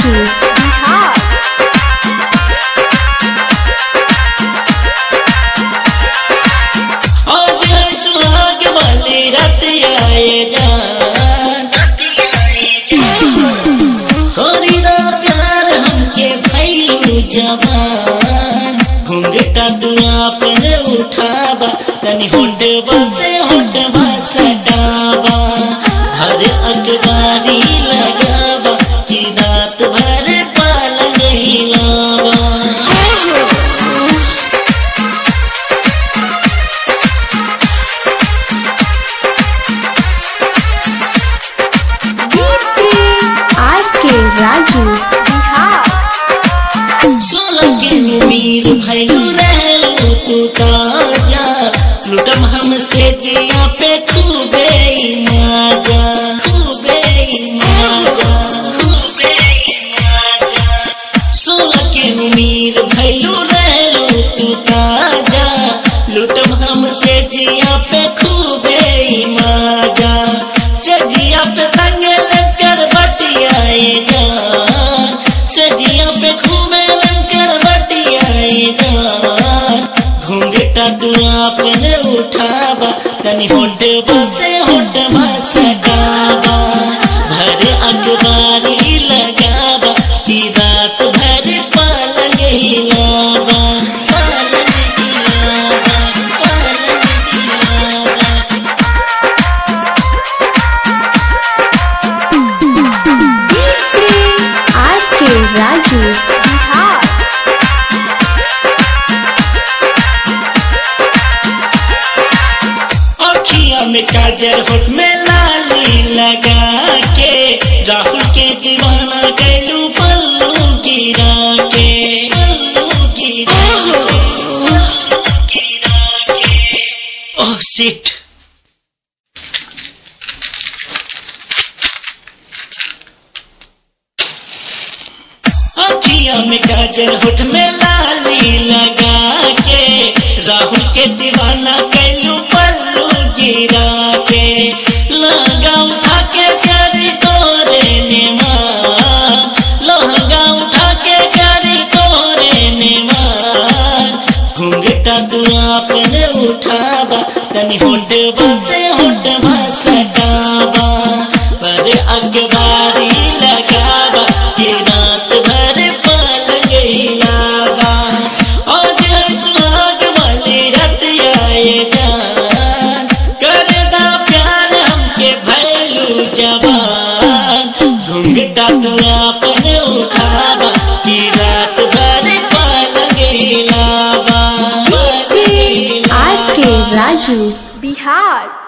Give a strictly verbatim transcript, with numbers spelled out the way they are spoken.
राजू बिहार। आज है सुहाग वाली रात आए जान, थोड़ी दा प्यार हमके भइलू जवान। घूंघटा तू आपन उठावा, तनी होठवा से होठवा सटावा। हर अखबारी लगावा कि रात भर पलंग हिलावा। आर के राजू बिहार। सोलह के उम्मीद भइलू रहलू तू ताजा, लुटम हमसे जिया पे खूबे मजा, खूबे मजा, खूबे मजा। सोलह के उम्मीद भइलू रहलू तू ताजा, लुटम हमसे जिया पे खूबे मजा। से जिया पे संग लेकर बटियाए जान, से जिया पे खूबे लेकर बटियाए जान। घूंघटा तू आपन उठावा, तनी होठवा से होठवा सटावा। भर अखबारी लगावा कि रात भर पलंग हिलावा, पलंग हिलावा, पलंग हिलावा। आर के राजू बिहार। अखिया में काजल होठ में लाली लगा के, राहुल के दीवाना कैलू पल्लू गिरा के, पल्लू गिरा के, पल्लू गिरा के। ओह शिट, अखिया में काजल होठ में लाली लगा के, राहुल के दीवाना कैलू पल्लू गिरा के। लहंगा उठा के करी तोरे निमान, लहंगा उठा के करी तोरे निमान। घूंघटा तू आपन उठावा, तनी होठवा से होठवा सटावा। पर अखबारी लगावा कि रात भर पलंग हिलावा। आज है सुहाग वाली रात आए जान, करदा प्यार हमके भइलू जवान। घूंघटा तू आपन उठावा कि रात भर पलंग हिलावा। आर के राजू बिहार।